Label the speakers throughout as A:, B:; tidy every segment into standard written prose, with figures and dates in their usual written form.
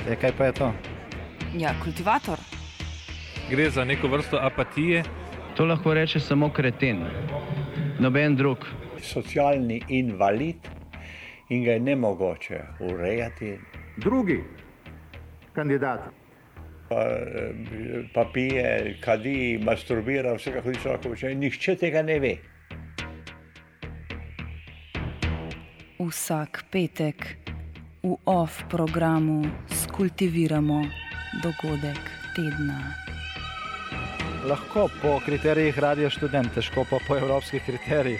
A: Kaj pa je to?
B: Ja, kultivator.
C: Gre za neko vrsto apatije.
D: To lahko reče samo kreten, noben drug.
E: Socialni invalid in ga je nemogoče urejati.
F: Drugi kandidat.
E: Pa pije, kadi, masturbira, vse kako človek počne. Nihče tega ne ve.
B: Vsak petek v OFF programu skultiviramo dogodek tedna.
A: Lahko po kriterijih Radio Študent, težko pa po evropskih kriterijih.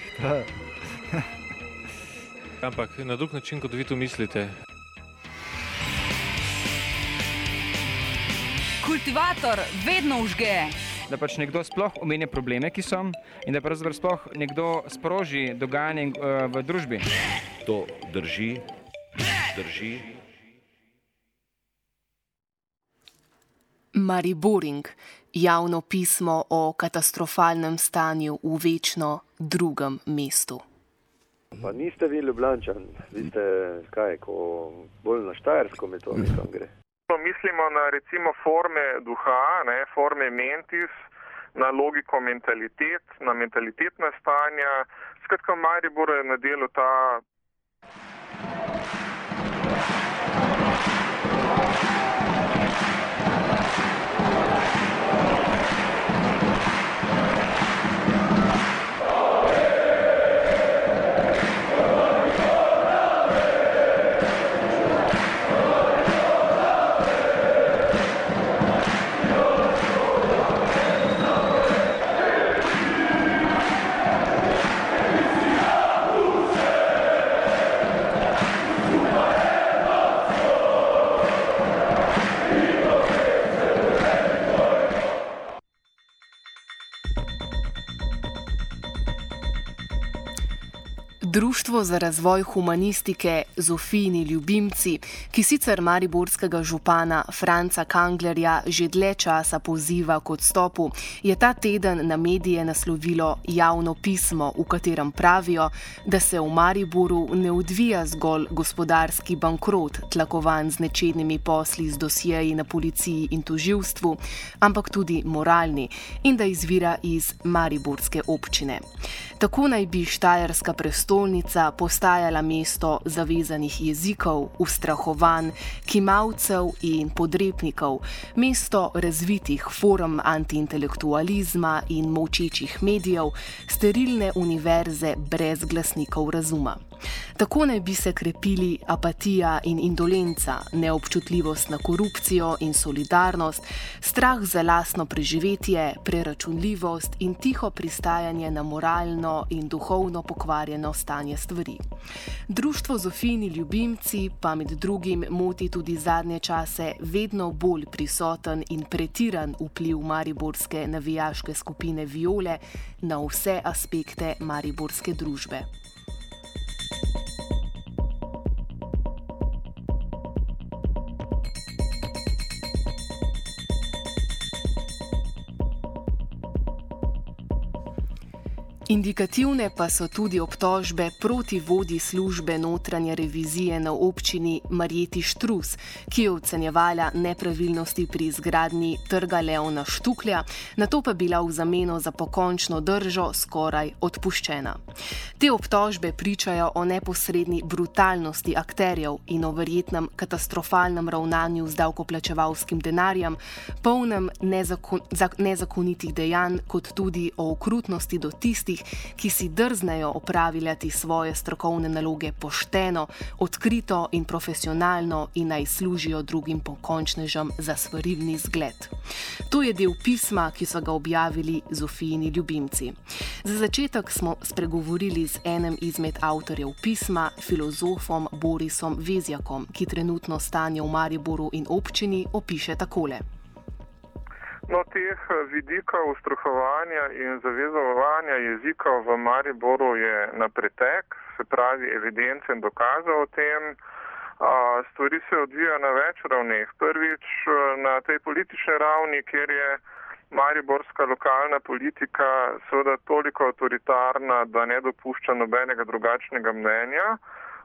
C: Ampak na drug način, kot vi to mislite.
B: Kultivator vedno užge.
G: Da pač nekdo sploh omenja probleme, ki so, in da pravzaprav sploh nekdo sproži dogajanje v družbi.
H: To drži.
I: Mariboring, javno pismo o katastrofalnem stanju v večno drugem mestu.
J: Pa niste vi Ljubljančan, vi ste bolj na Štajersko metodo tam gre.
K: Mislimo na recimo forme duha, forme mentis, na logiko mentalitet, na mentalitetna stanja. Skratka, v Mariboru je na delu ta
I: Društvo za razvoj humanistike Zofijini ljubimci, ki sicer mariborskega župana Franca Kanglerja že dlje časa poziva k odstopu, je ta teden na medije naslovilo javno pismo, v katerem pravijo, da se v Mariboru ne odvija zgolj gospodarski bankrot, tlakovan z nečednimi posli z dosjeji na policiji in tožilstvu, ampak tudi moralni in da izvira iz mariborske občine. Tako naj bi štajerska prestolnica postajala mesto zavezanih jezikov, ustrahovanj, kimavcev in podrepnikov, mesto razvitih form antiintelektualizma in molčečih medijev, sterilne univerze brez glasnikov razuma. Tako naj bi se krepili apatija in indolenca, neobčutljivost na korupcijo in solidarnost, strah za lastno preživetje, preračunljivost in tiho pristajanje na moralno in duhovno pokvarjeno stanje stvari. Društvo Zofijini ljubimci pa med drugim moti tudi zadnje čase vedno bolj prisoten in pretiran vpliv mariborske navijaške skupine Viole na vse aspekte mariborske družbe. Indikativne pa so tudi obtožbe proti vodji službe notranje revizije na občini Marjeti Štrus, ki je ocenjevala nepravilnosti pri izgradnji trga Leona Štuklja, nato pa bila v zameno za pokončno držo skoraj odpuščena. Te obtožbe pričajo o neposredni brutalnosti akterjev in o verjetnem katastrofalnem ravnanju z davkoplačevalskim denarjem, polnem nezakonitih dejanj, kot tudi o okrutnosti do tistih, ki si drznejo opravljati svoje strokovne naloge pošteno, odkrito in profesionalno in naj služijo drugim pokončnežem za svarilni zgled. To je del pisma, ki so ga objavili Zofijini ljubimci. Za začetek smo spregovorili z enim izmed avtorjev pisma, filozofom Borisom Vezjakom, ki trenutno stanje v Mariboru in občini opiše takole.
K: Teh vidikov ustrahovanja in zavezovanja jezika v Mariboru je na pretek, se pravi evidence in dokazov o tem. Stvari se odvijajo na več ravneh. Prvič na tej politični ravni, kjer je mariborska lokalna politika seveda toliko avtoritarna, da ne dopušča nobenega drugačnega mnenja.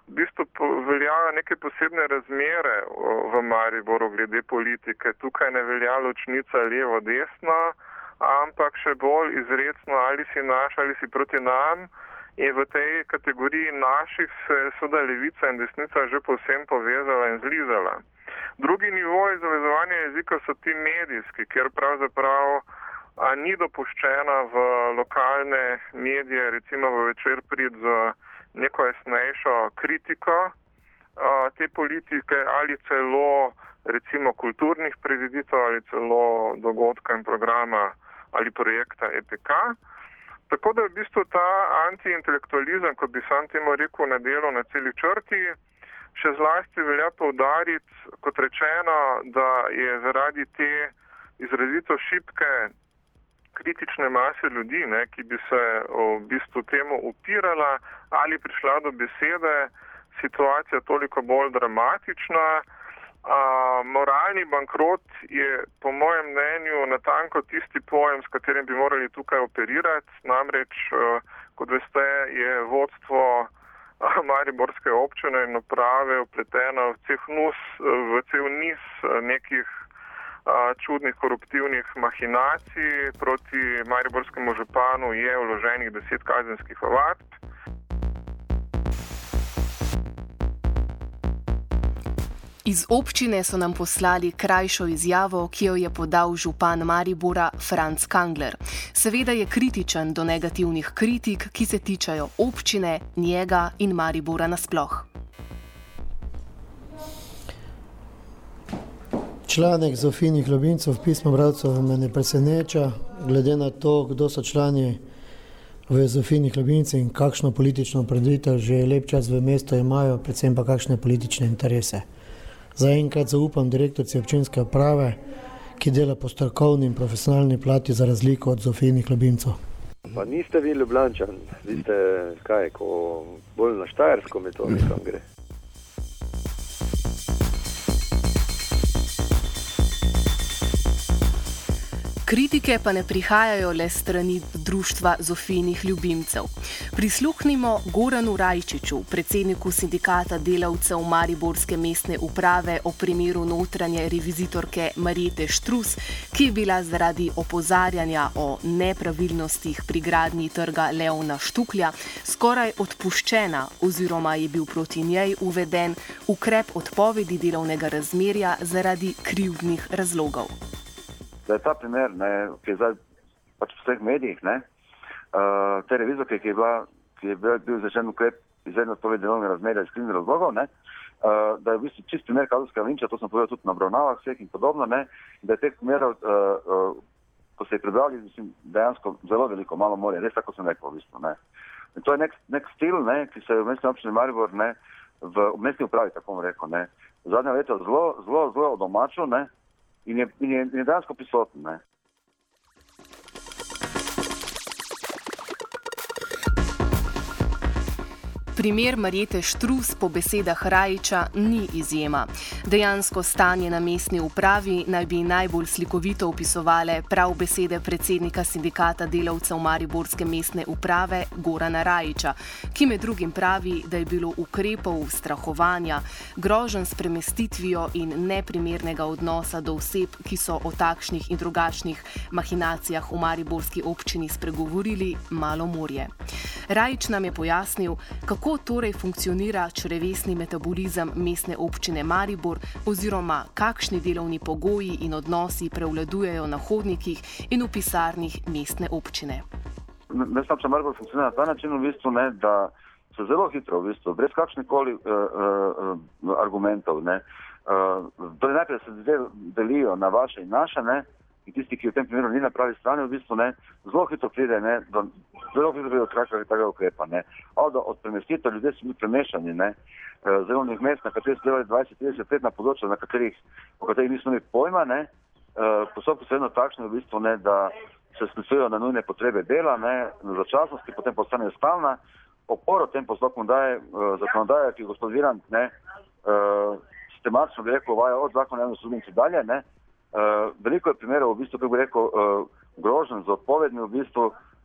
K: v bistvu veljajo neke posebne razmere v Mariboru glede politike. Tukaj ne velja ločnica levo-desno, ampak še bolj izrecno ali si naš ali si proti nam. In v tej kategoriji naših se seveda levica in desnica že povsem povezala in zlizala. Drugi nivoj zavezovanja jezika so ti medijski, kjer pravzaprav ni dopuščena v lokalne medije, recimo v Večer priti z neko jasnejšo kritiko te politike ali celo recimo kulturnih prireditev ali celo dogodka in programa ali projekta EPK. Tako da je v bistvu ta antiintelektualizem, kot bi sam temu rekel, na delu na celi črti, še zlasti velja poudariti, kot rečeno, da je zaradi te izrazito šibke kritične mase ljudi, ki bi se v bistvu temu upirala ali prišla do besede, situacija toliko bolj dramatična. Moralni bankrot je po mojem mnenju natanko tisti pojem, s katerim bi morali tukaj operirati. Namreč, kot veste, je vodstvo mariborske občine in uprave vpleteno v cel niz nekih čudnih koruptivnih mahinacij. Proti mariborskemu županu je vloženih 10 kazenskih ovadb.
I: Iz občine so nam poslali krajšo izjavo, ki jo je podal župan Maribora Franc Kangler. Seveda je kritičen do negativnih kritik, ki se tičajo občine, njega in Maribora nasploh.
L: Članek Zofijnih ljubimcev pismobralcev me ne preseneča, glede na to, kdo so člani v Zofijnih ljubimcev in kakšno politično opredelitev že lep čas v mestu imajo, predvsem pa kakšne politične interese. Zaenkrat zaupam direktorici občinske uprave, ki dela po strokovni in profesionalni plati za razliko od Zofijnih ljubimcev.
J: Pa niste vi Ljubljančan, vi ste bolj na Štajersko mi to nekam gre.
I: Kritike pa ne prihajajo le strani društva Zofijnih ljubimcev. Prisluhnimo Goranu Rajčiču, predsedniku sindikata delavcev Mariborske mestne uprave, o primeru notranje revizitorke Marjete Štrus, ki je bila zaradi opozarjanja o nepravilnostih pri gradnji trga Leona Štuklja skoraj odpuščena oziroma je bil proti njej uveden ukrep odpovedi delovnega razmerja zaradi krivdnih razlogov.
M: Da je ta primer, ki je zdaj pač v vseh medijih, te revizorke, ki je bil začen ukrep izredno odpovedi delovnega razmerja iz krivdnih razlogov, da je v bistvu čist primer kadrovskega linča, to sem povedal tudi na obravnavah vseh in podobno, da je teh primerov, ko se je prebrali, dejansko zelo veliko, malo more, res tako sem rekel v bistvu. In to je nek stil, ki se je v mestni občini Maribor v mestni upravi, tako bom rekel, zadnja leta zelo odomačil, in je dejansko prisoten.
I: Primer Marjete Štrus po besedah Rajiča ni izjema. Dejansko stanje na mestni upravi naj bi najbolj slikovito opisovale prav besede predsednika sindikata delavcev Mariborske mestne uprave Gorana Rajiča, ki med drugim pravi, da je bilo ukrepov strahovanja, groženj s premestitvijo in neprimernega odnosa do oseb, ki so o takšnih in drugačnih mahinacijah v mariborski občini spregovorili, malo morje. Rajič nam je pojasnil, kako torej funkcionira črevesni metabolizem mestne občine Maribor oziroma kakšni delovni pogoji in odnosi prevladujejo na hodnikih in v pisarnih mestne občine.
M: Mestna občina Maribor funkcionira na ta način, v bistvu, da se zelo hitro, v bistvu, brez kakšnikoli argumentov. Torej najprej se delijo na vaše in naše, in tisti, ki v tem primeru ni na pravi strani, v bistvu zelo hitro pride do takega ukrepa. Od premestitev ljudje so bili premešani z delovnih mest, na katerih so delali 20-30 let na področju, o katerih nismo imeli pojma, postopki so vedno takšni, v bistvu, da se sklicujejo na nujne potrebe dela, na začasnost, ki potem postane stalna. Oporo tem postopkom daje zakonodaja, ki je gospod Virant sistematično, bi rekel, uvaja od zakona o javnih uslužbencih dalje. Veliko je primerov, v bistvu, kako bi rekel, groženj z odpovedmi, v bistvu,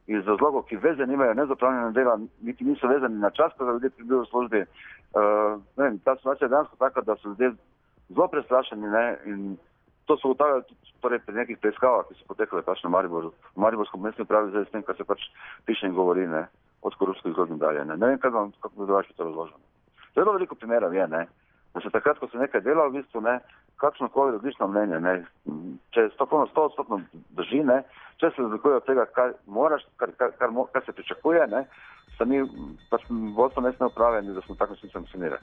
M: iz razlogov, ki veze nimajo, ne za upravljanje dela, niti niso vezani na čas, ko ljudje pribijo v službi. Ta situacija je dejansko taka, da so ljudje zelo prestrašeni, ne, in to so ugotavljali torej pri nekih preiskavah, ki so potekale pač na Mariboru. V Mariborskom mestnem pravi zdaj s tem, kar se pač piše in govori, ne, od korupskih zgodb in dalje. Ne vem, kako bi drugače to razložil. Zelo veliko primerov je, ne, da se takrat, ko se nekaj dela, v bistvu, ne, kakšnokoli odlično mnenje, ne, če 100% drži, ne, če se razlikuje od tega, kar moraš, kar se pričakuje, ne, sami pač vodstvo mestne uprave, da smo tako način sankcionirali.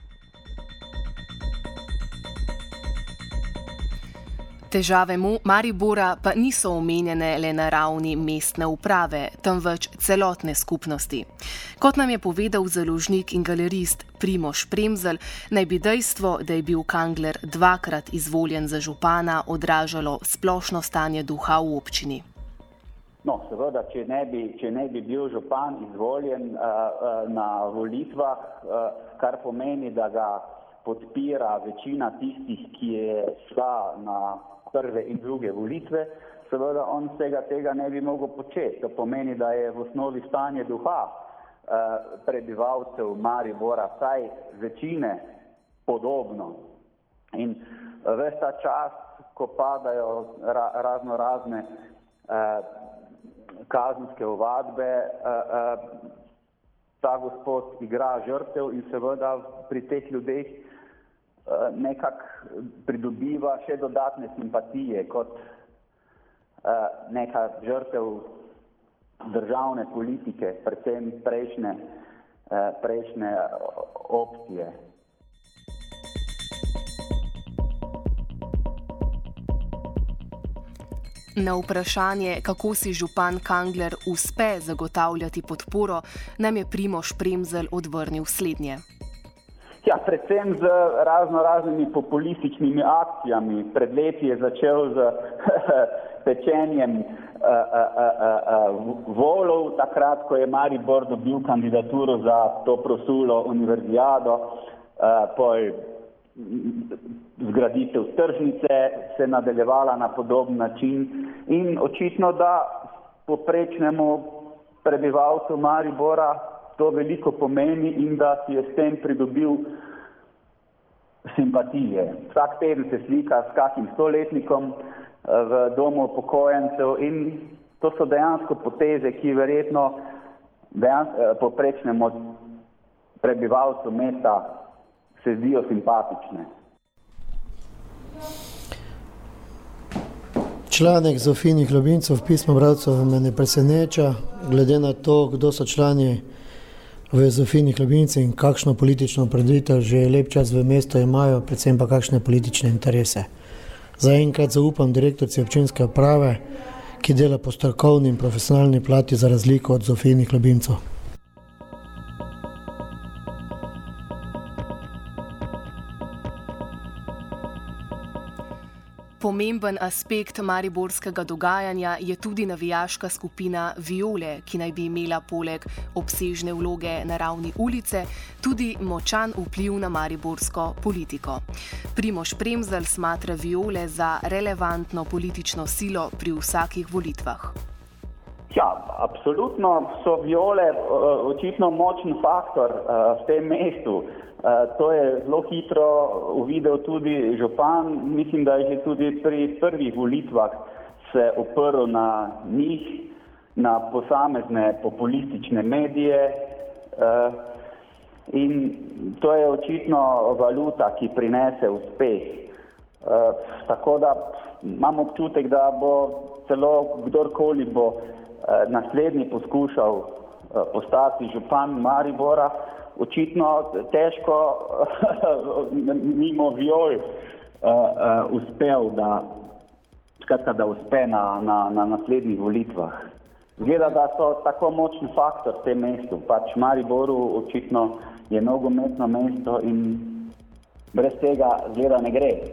I: Težave Maribora pa niso omenjene le na ravni mestne uprave, temveč celotne skupnosti. Kot nam je povedal založnik in galerist Primož Premzl, naj bi dejstvo, da je bil Kangler dvakrat izvoljen za župana, odražalo splošno stanje duha v občini.
N: No, seveda, če ne bi bil župan izvoljen na volitvah, kar pomeni, da ga podpira večina tistih, ki je šla na prve in druge volitve, seveda on vsega tega ne bi mogel početi. To pomeni, da je v osnovi stanje duha prebivalcev Maribora, vsaj večine, podobno. In ves ta čas, ko padajo razne kazenske ovadbe, ta gospod igra žrtev in seveda pri teh ljudeh nekako pridobiva še dodatne simpatije kot neka žrtev državne politike, predvsem prejšnje opcije.
I: Na vprašanje, kako si župan Kangler uspe zagotavljati podporo, nam je Primož Premzl odvrnil slednje.
N: Ja, predvsem z raznimi populističnimi akcijami. Pred leti je začel z pečenjem volov, takrat, ko je Maribor dobil kandidaturo za to prosulo univerzijado, zgraditev tržnice se nadaljevala na podoben način in očitno, da poprečnemu prebivalcu Maribora to veliko pomeni in da si je s tem pridobil simpatije. Vsak teden se slika s kakim 100-letnikom v domu upokojencev in to so dejansko poteze, ki verjetno poprečnemu prebivalcu mesta se zdijo simpatične.
L: Članek Zofijnih ljubimcev v pismu bralcev me ne preseneča, glede na to, kdo so člani v Zofijnih ljubimcev in kakšno politično opredelitev že lep čas v mestu imajo, predvsem pa kakšne politične interese. Zaenkrat zaupam direktorici občinske uprave, ki dela po strokovni in profesionalni plati za razliko od Zofijnih ljubimcev.
I: Pomemben aspekt mariborskega dogajanja je tudi navijaška skupina Viole, ki naj bi imela poleg obsežne vloge na ravni ulice tudi močan vpliv na mariborsko politiko. Primož Premzl smatra Viole za relevantno politično silo pri vsakih volitvah.
N: Ja, absolutno so Viole očitno močen faktor v tem mestu. To je zelo hitro uvidel tudi župan. Mislim, da je že tudi pri prvih volitvah se oprl na njih, na posamezne populistične medije in to je očitno valuta, ki prinese uspeh. Tako da imam občutek, da bo celo kdorkoli bo naslednji poskušal postati župan Maribora, očitno težko mimo Viol uspel, da uspe na naslednjih volitvah. Zgleda, da so tako močni faktor v tem mestu. Pač Mariboru očitno je nogometno mesto in brez tega zgleda ne gre.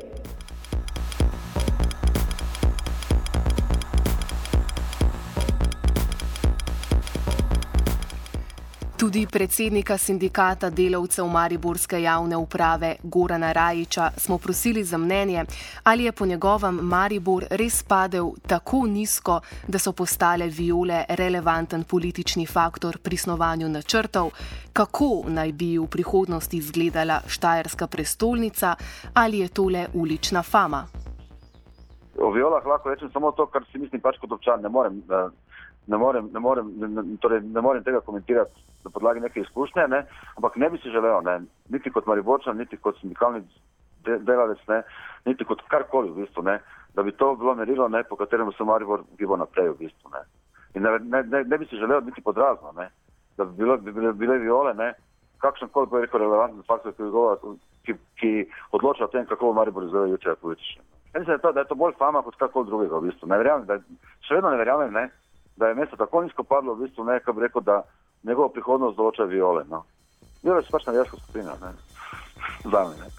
I: Tudi predsednika sindikata delavcev Mariborske javne uprave Gorana Rajiča smo prosili za mnenje, ali je po njegovem Maribor res padel tako nizko, da so postale viole relevanten politični faktor pri snovanju načrtov, kako naj bi v prihodnosti izgledala štajerska prestolnica, ali je tole ulična fama.
M: O violah lahko rečem samo to, kar si mislim pač kot občan. Ne morem tega komentirati na podlagi neke izkušnje, ne? Ampak ne bi si želel, ne? Niti kot Mariborčan, niti kot sindikalni delavec, ne? Niti kot karkoli v bistvu, ne? Da bi to bilo merilo, ne? Po katerem se Maribor gibal naprej v bistvu. Ne? In ne bi si želel niti podrazno, ne? Da bi bile viole, ne? Kakšen koli bo rekel relevantni faktor, ki odloča o tem, kako bo Maribor izgledal jutri politično. Mislim, da je to bolj fama kot kakoli drugega v bistvu. Še vedno ne verjamem, ne? Da je mesto tako nizko padlo v bistvu, ne, kaj bi rekel, da njegovo prihodnost določa viole. No. Viole so pač navijaška skupina, ne. Zame, ne.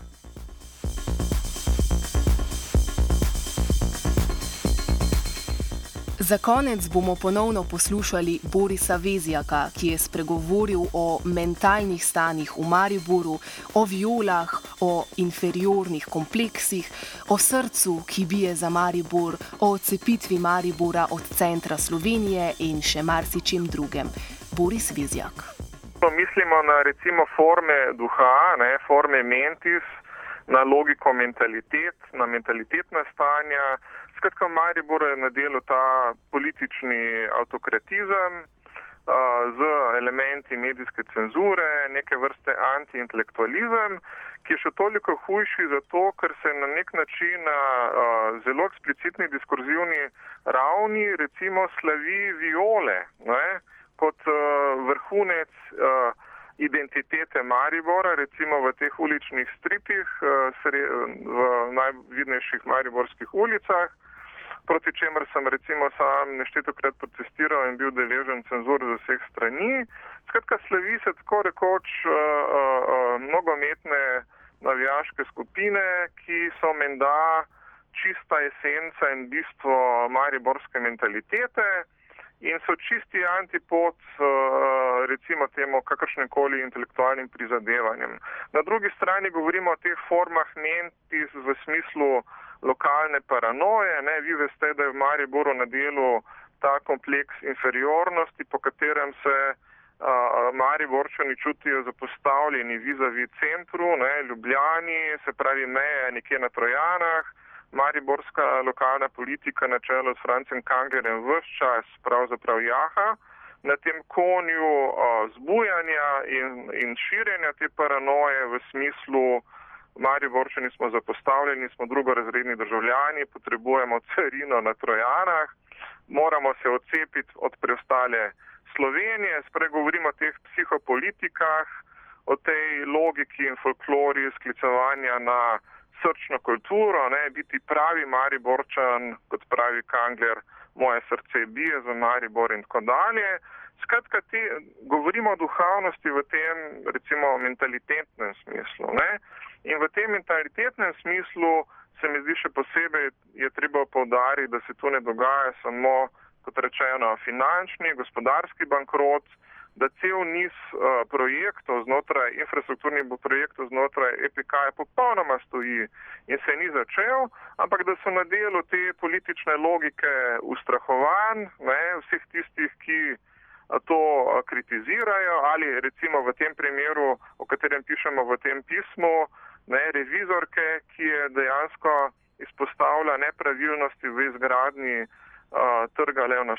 I: Za konec bomo ponovno poslušali Borisa Vezjaka, ki je spregovoril o mentalnih stanjih v Mariboru, o violah, o inferiornih kompleksih, o srcu, ki bije za Maribor, o odcepitvi Maribora od centra Slovenije in še marsičem drugem. Boris Vezjak.
K: Mislimo na recimo forme duha, ne, forme mentis, na logiko mentalitet, na mentalitetna stanja. Skratka, v Mariboru je na delu ta politični avtokratizem z elementi medijske cenzure, neke vrste antiintelektualizem, ki je še toliko hujši zato, ker se na nek način na zelo eksplicitni diskurzivni ravni recimo slavi viole, ne, kot vrhunec identitete Maribora, recimo v teh uličnih stripih v najvidnejših mariborskih ulicah, proti čemer sem recimo sam neštetokrat protestiral in bil deležen cenzure z vseh strani. Skratka, slavi se tako rekoč nogometne navijaške skupine, ki so menda čista esenca in bistvo mariborske mentalitete in so čisti antipod recimo temu kakršnemkoli intelektualnim prizadevanjem. Na drugi strani govorimo o teh formah mentis v smislu lokalne paranoje. Ne? Vi veste, da je v Mariboru na delu ta kompleks inferiornosti, po katerem se Mariborčani čutijo zapostavljeni vizavi centru, ne? Ljubljani, se pravi meje nekje na Trojanah. Mariborska lokalna politika na čelu s Francem Kanglerjem ves čas pravzaprav jaha na tem konju zbujanja in širjenja te paranoje v smislu Mariborčani smo zapostavljeni, smo drugorazredni državljani, potrebujemo carino na Trojanah, moramo se odcepiti od preostale Slovenije, spregovorimo o teh psihopolitikah, o tej logiki in folklori sklicevanja na srčno kulturo, ne, biti pravi Mariborčan, kot pravi Kangler, moje srce bije za Maribor in tako dalje. Skratka, govorimo o duhovnosti v tem, recimo, mentalitetnem smislu. Ne? In v tem mentalitetnem smislu se mi zdi še posebej je treba poudariti, da se tu ne dogaja samo, kot rečeno, finančni, gospodarski bankrot, da cel niz projektov znotraj, infrastrukturnih projektov znotraj EPK popolnoma stoji in se ni začel, ampak da so na delu te politične logike ustrahovanj, ne, vseh tistih, ki to kritizirajo, ali recimo v tem primeru, o katerem pišemo v tem pismu, ne, revizorke, ki je dejansko izpostavlja nepravilnosti v izgradnji trga Leona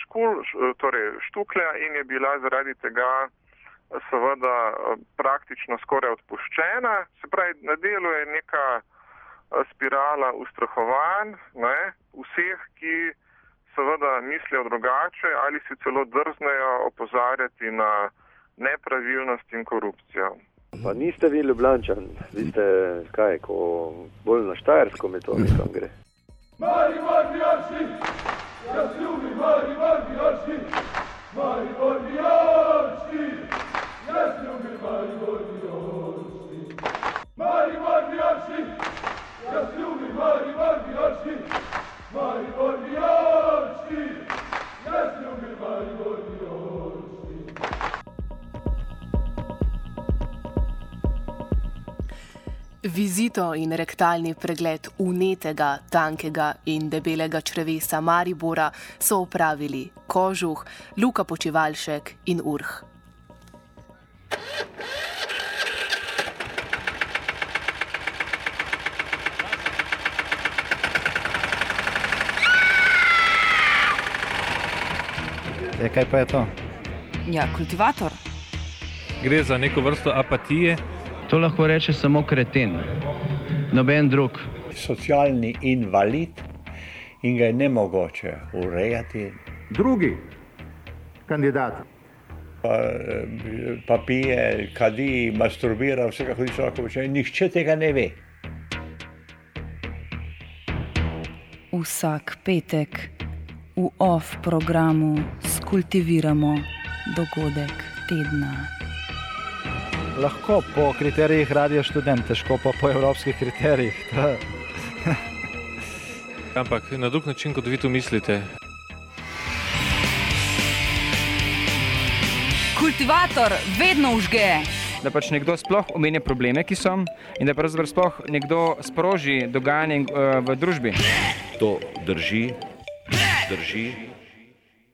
K: Štuklja in je bila zaradi tega seveda praktično skoraj odpuščena. Se pravi, na delu je neka spirala ustrahovanj, ne, vseh, ki seveda mislijo drugače ali si celo drznejo opozarjati na nepravilnost in korupcijo.
J: Pa niste vi Ljubljančan, vi ste kaj, ko bolj na Štajersko metodi tam gre.
O: Maribor Bijači, jaz ljubim Maribor Bijači, Maribor Bijači, jaz ljubim Maribor Bijači, Maribor Bijači, jaz ljubim Maribor Bijači, Maribor Bijači, jaz ljubim Maribor Bijači.
I: Vizito in rektalni pregled vnetega, tankega in debelega črevesa Maribora so opravili Kožuh, Luka Počivalšek in Urh.
A: Kaj pa je to?
B: Ja, kultivator.
C: Gre za neko vrsto apatije.
D: To lahko reče samo kreten, noben drug.
E: Socialni invalid in ga je nemogoče urejati.
F: Drugi kandidat.
E: Pa pije, kadi, masturbira, vse kako človek počne. Nihče tega ne ve.
B: Vsak petek v OFF programu skultiviramo dogodek tedna.
A: Lahko po kriterijih Radio Študent, težko pa po evropskih kriterijih.
C: Ampak na drug način, kot vi to mislite.
B: Kultivator vedno vžge.
G: Da pač nekdo sploh omenja probleme, ki so, in da pravzaprav sploh nekdo sproži dogajanje v družbi.
H: To drži.